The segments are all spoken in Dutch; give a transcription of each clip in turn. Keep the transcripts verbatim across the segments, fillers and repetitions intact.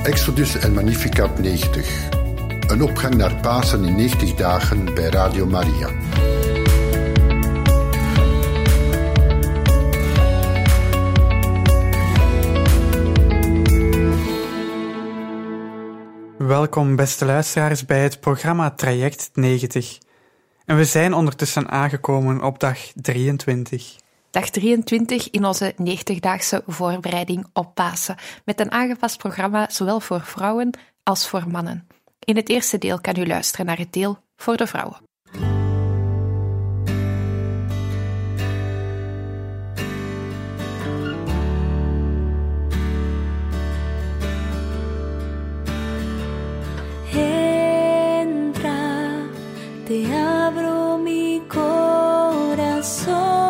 Exodus en Magnificat negentig. Een opgang naar Pasen in negentig dagen bij Radio Maria. Welkom beste luisteraars bij het programma Traject negentig. En we zijn ondertussen aangekomen op dag drieëntwintig. Dag drieëntwintig in onze negentigdaagse voorbereiding op Pasen, met een aangepast programma zowel voor vrouwen als voor mannen. In het eerste deel kan u luisteren naar het deel voor de vrouwen. Entra, te abro mi corazón.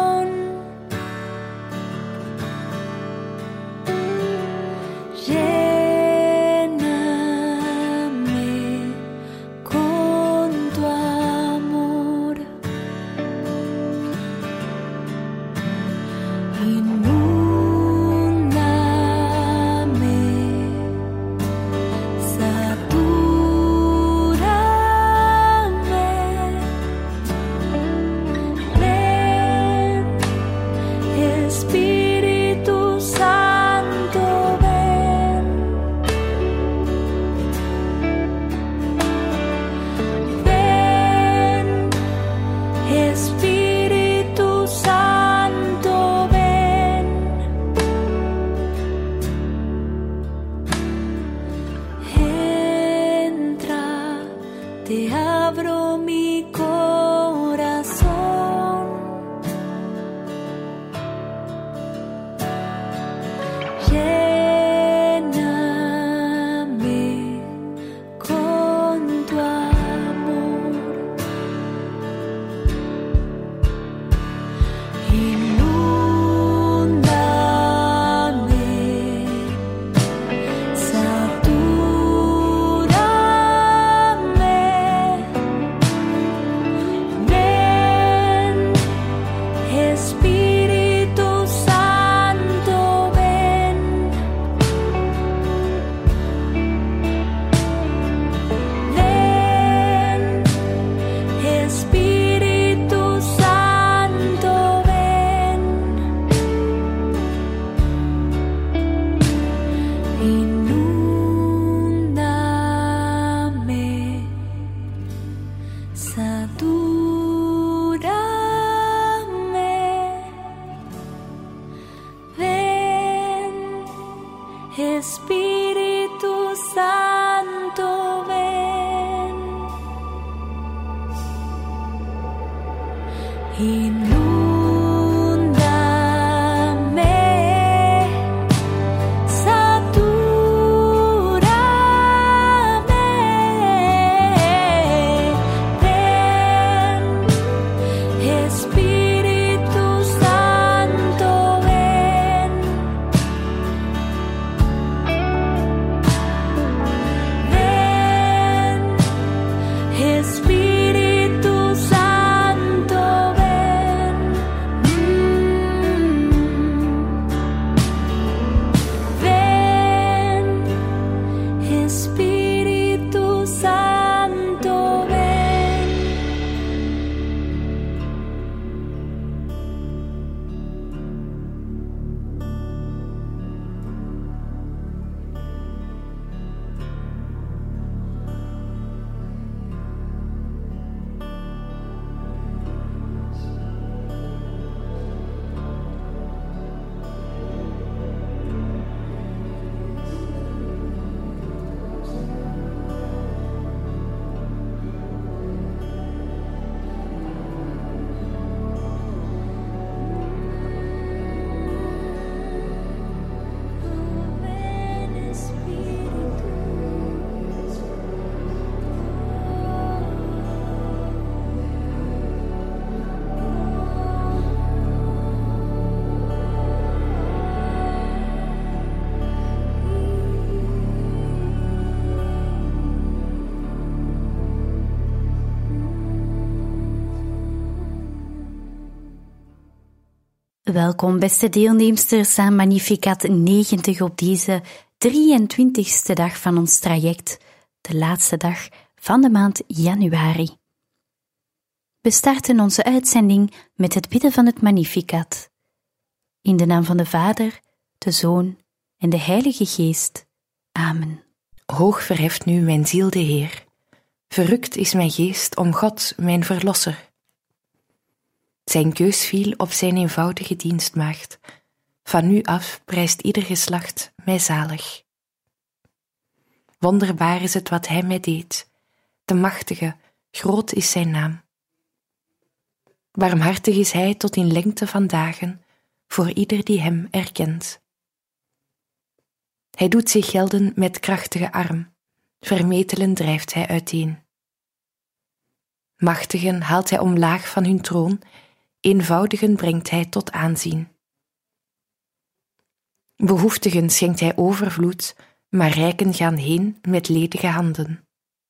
Espíritu Santo, ven. Inúndame, satúrame, ven. Espíritu Santo, ven. Espíritu Santo, ven. Ven, Espíritu Santo, ven. Welkom beste deelnemsters aan Magnificat negentig op deze drieëntwintigste dag van ons traject, de laatste dag van de maand januari. We starten onze uitzending met het bidden van het Magnificat. In de naam van de Vader, de Zoon en de Heilige Geest. Amen. Hoog verheft nu mijn ziel de Heer. Verrukt is mijn geest om God, mijn Verlosser. Zijn keus viel op zijn eenvoudige dienstmaagd. Van nu af prijst ieder geslacht mij zalig. Wonderbaar is het wat hij mij deed. De machtige, groot is zijn naam. Barmhartig is hij tot in lengte van dagen, voor ieder die hem erkent. Hij doet zich gelden met krachtige arm, vermetelen drijft hij uiteen. Machtigen haalt hij omlaag van hun troon, eenvoudigen brengt hij tot aanzien. Behoeftigen schenkt hij overvloed, maar rijken gaan heen met ledige handen.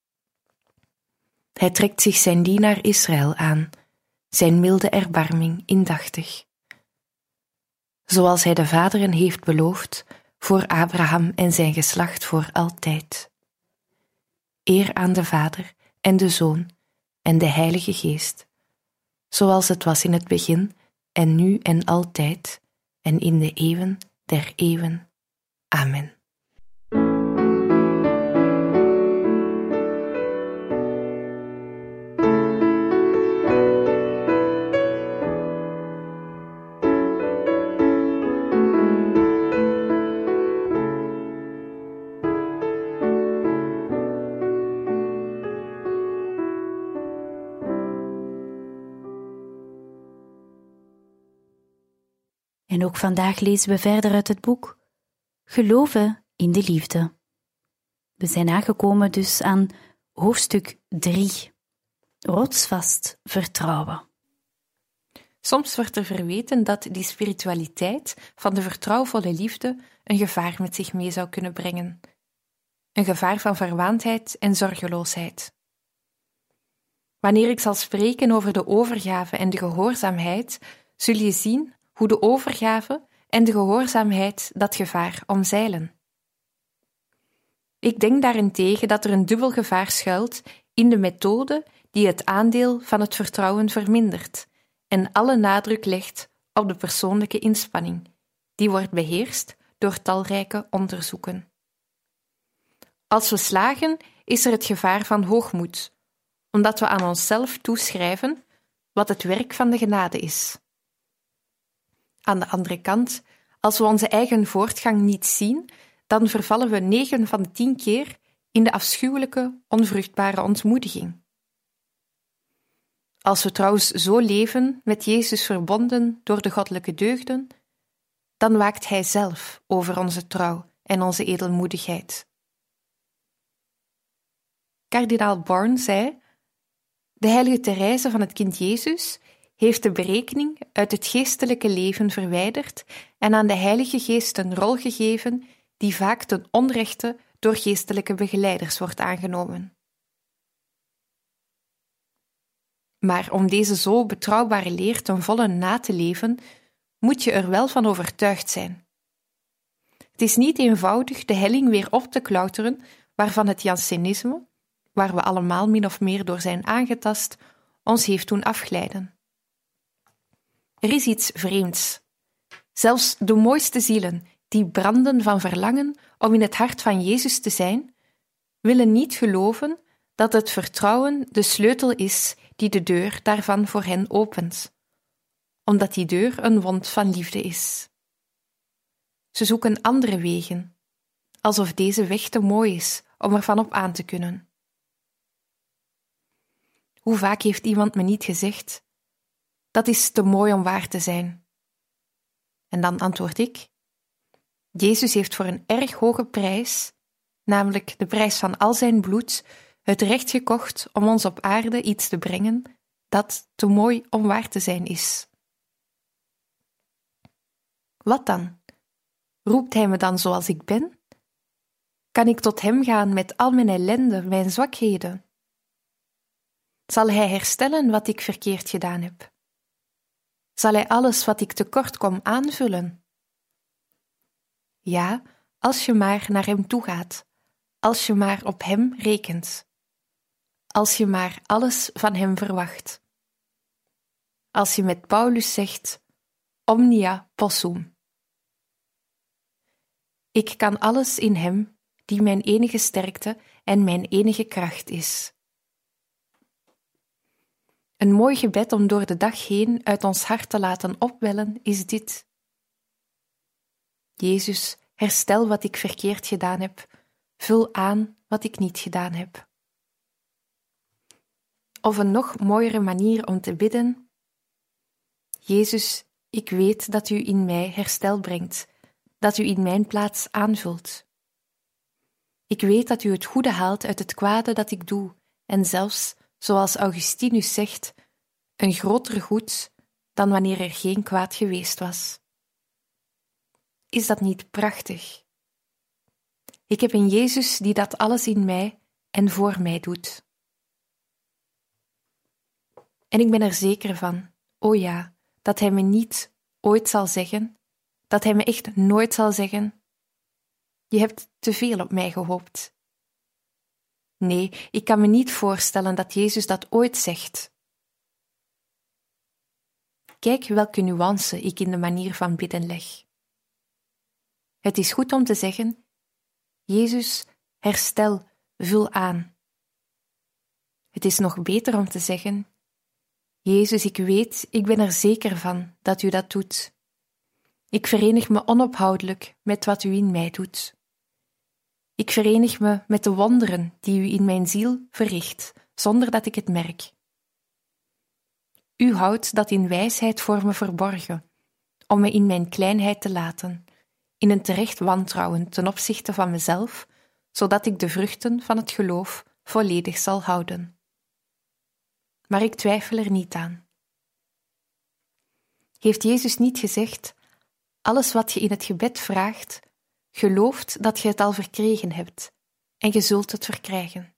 Hij trekt zich zijn dienaar Israël aan, zijn milde erbarming indachtig. Zoals hij de vaderen heeft beloofd, voor Abraham en zijn geslacht voor altijd. Eer aan de Vader en de Zoon en de Heilige Geest, zoals het was in het begin en nu en altijd en in de eeuwen der eeuwen. Amen. En ook vandaag lezen we verder uit het boek Geloven in de liefde. We zijn aangekomen dus aan hoofdstuk drie. Rotsvast vertrouwen. Soms wordt er verweten dat die spiritualiteit van de vertrouwvolle liefde een gevaar met zich mee zou kunnen brengen. Een gevaar van verwaandheid en zorgeloosheid. Wanneer ik zal spreken over de overgave en de gehoorzaamheid, zul je zien hoe de overgave en de gehoorzaamheid dat gevaar omzeilen. Ik denk daarentegen dat er een dubbel gevaar schuilt in de methode die het aandeel van het vertrouwen vermindert en alle nadruk legt op de persoonlijke inspanning, die wordt beheerst door talrijke onderzoeken. Als we slagen, is er het gevaar van hoogmoed, omdat we aan onszelf toeschrijven wat het werk van de genade is. Aan de andere kant, als we onze eigen voortgang niet zien, dan vervallen we negen van de tien keer in de afschuwelijke, onvruchtbare ontmoediging. Als we trouwens zo leven, met Jezus verbonden door de goddelijke deugden, dan waakt Hij zelf over onze trouw en onze edelmoedigheid. Kardinaal Born zei: de heilige Therese van het kind Jezus heeft de berekening uit het geestelijke leven verwijderd en aan de Heilige Geest een rol gegeven die vaak ten onrechte door geestelijke begeleiders wordt aangenomen. Maar om deze zo betrouwbare leer ten volle na te leven, moet je er wel van overtuigd zijn. Het is niet eenvoudig de helling weer op te klauteren waarvan het Jansenisme, waar we allemaal min of meer door zijn aangetast, ons heeft doen afglijden. Er is iets vreemds. Zelfs de mooiste zielen, die branden van verlangen om in het hart van Jezus te zijn, willen niet geloven dat het vertrouwen de sleutel is die de deur daarvan voor hen opent, omdat die deur een wond van liefde is. Ze zoeken andere wegen, alsof deze weg te mooi is om ervan op aan te kunnen. Hoe vaak heeft iemand me niet gezegd: dat is te mooi om waar te zijn. En dan antwoord ik: Jezus heeft voor een erg hoge prijs, namelijk de prijs van al zijn bloed, het recht gekocht om ons op aarde iets te brengen dat te mooi om waar te zijn is. Wat dan? Roept hij me dan zoals ik ben? Kan ik tot hem gaan met al mijn ellende, mijn zwakheden? Zal hij herstellen wat ik verkeerd gedaan heb? Zal hij alles wat ik tekort kom aanvullen? Ja, als je maar naar hem toe gaat, als je maar op hem rekent, als je maar alles van hem verwacht. Als je met Paulus zegt, omnia possum. Ik kan alles in hem, die mijn enige sterkte en mijn enige kracht is. Een mooi gebed om door de dag heen uit ons hart te laten opwellen is dit. Jezus, herstel wat ik verkeerd gedaan heb, vul aan wat ik niet gedaan heb. Of een nog mooiere manier om te bidden. Jezus, ik weet dat u in mij herstel brengt, dat u in mijn plaats aanvult. Ik weet dat u het goede haalt uit het kwade dat ik doe, en zelfs, zoals Augustinus zegt, een groter goed dan wanneer er geen kwaad geweest was. Is dat niet prachtig? Ik heb een Jezus die dat alles in mij en voor mij doet. En ik ben er zeker van, o ja, dat Hij me niet ooit zal zeggen, dat Hij me echt nooit zal zeggen, je hebt te veel op mij gehoopt. Nee, ik kan me niet voorstellen dat Jezus dat ooit zegt. Kijk welke nuance ik in de manier van bidden leg. Het is goed om te zeggen, Jezus, herstel, vul aan. Het is nog beter om te zeggen, Jezus, ik weet, ik ben er zeker van dat u dat doet. Ik verenig me onophoudelijk met wat u in mij doet. Ik verenig me met de wonderen die u in mijn ziel verricht, zonder dat ik het merk. U houdt dat in wijsheid voor me verborgen, om me in mijn kleinheid te laten, in een terecht wantrouwen ten opzichte van mezelf, zodat ik de vruchten van het geloof volledig zal houden. Maar ik twijfel er niet aan. Heeft Jezus niet gezegd, alles wat je in het gebed vraagt, gelooft dat je het al verkregen hebt, en je zult het verkrijgen.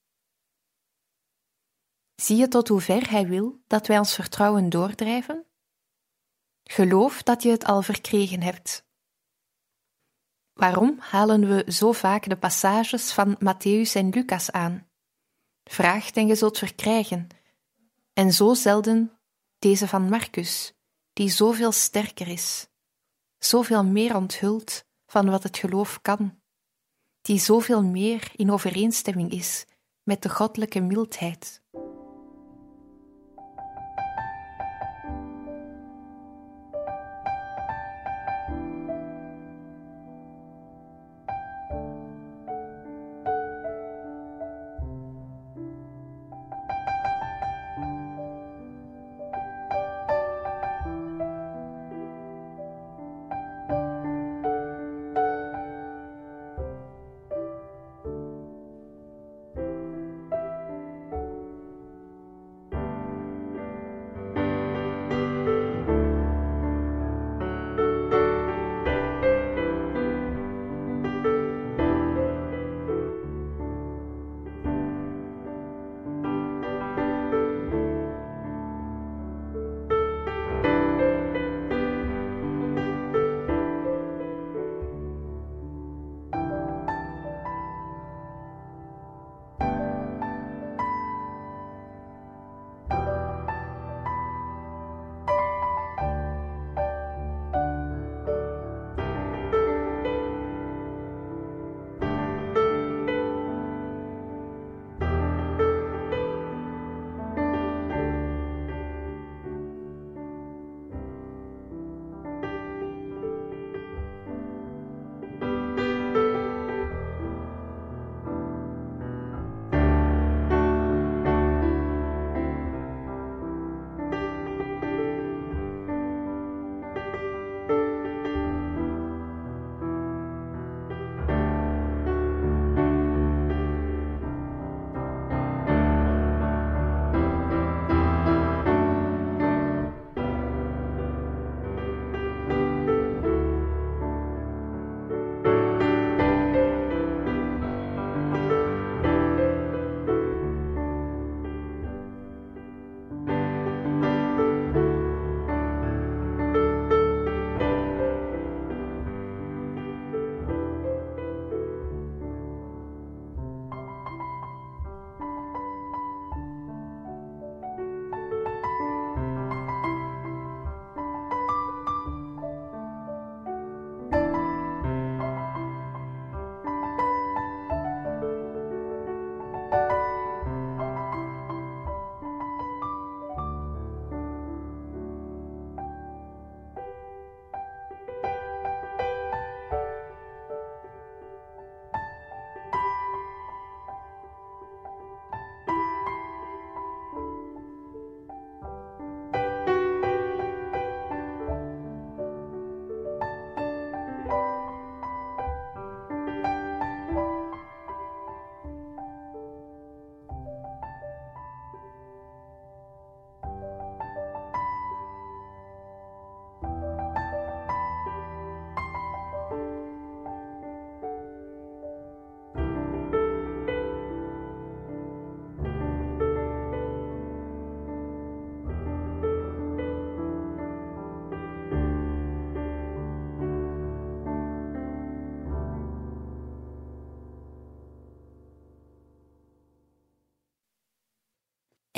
Zie je tot hoe ver Hij wil dat wij ons vertrouwen doordrijven? Geloof dat je het al verkregen hebt. Waarom halen we zo vaak de passages van Mattheüs en Lucas aan? Vraagt en je zult verkrijgen. En zo zelden deze van Marcus, die zoveel sterker is, zoveel meer onthult van wat het geloof kan, die zoveel meer in overeenstemming is met de goddelijke mildheid.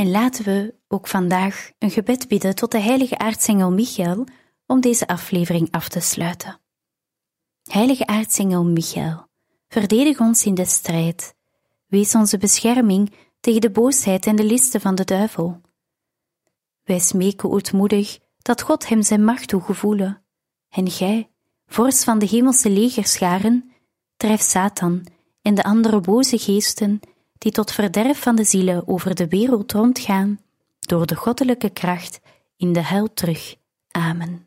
En laten we ook vandaag een gebed bidden tot de heilige aartsengel Michael om deze aflevering af te sluiten. Heilige aartsengel Michael, verdedig ons in de strijd. Wees onze bescherming tegen de boosheid en de listen van de duivel. Wij smeken ootmoedig dat God hem zijn macht toegevoelen. En gij, vorst van de hemelse legerscharen, drijf Satan en de andere boze geesten die tot verderf van de zielen over de wereld rondgaan, door de goddelijke kracht in de hel terug. Amen.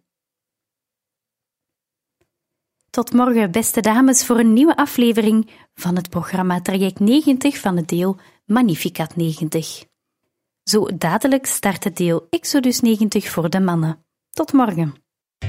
Tot morgen, beste dames, voor een nieuwe aflevering van het programma Traject negentig van het deel Magnificat negentig. Zo dadelijk start het deel Exodus negentig voor de mannen. Tot morgen.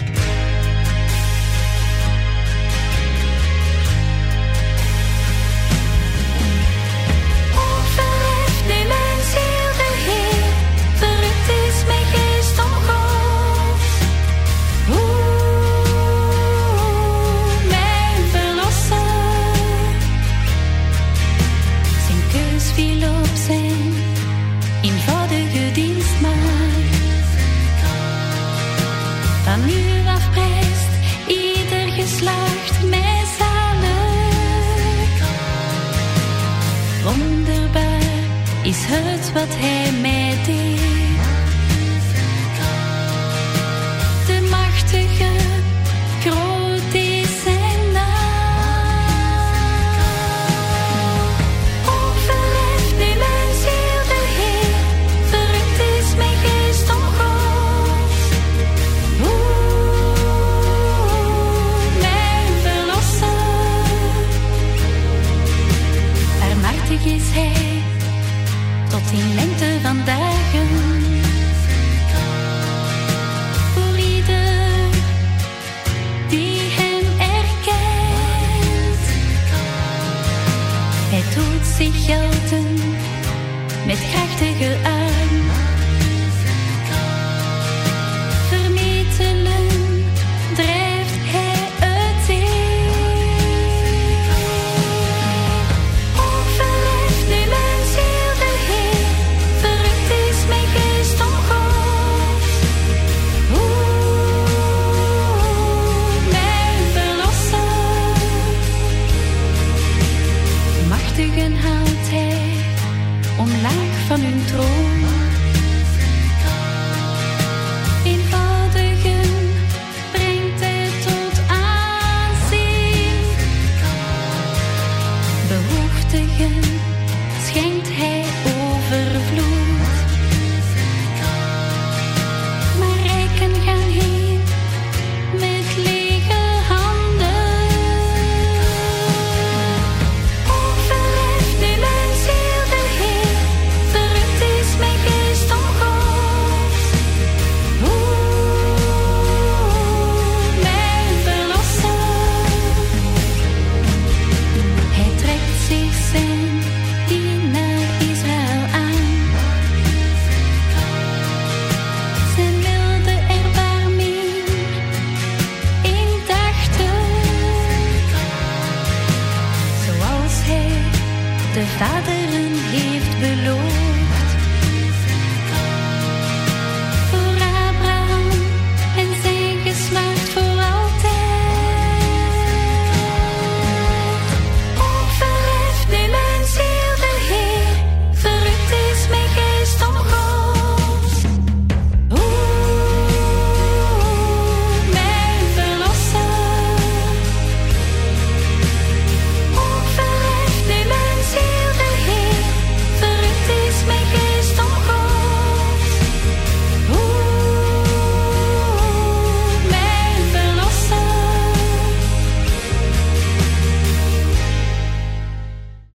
Van nu af prijst ieder geslacht mij zalig. Wonderbaar is het wat hij mij deed.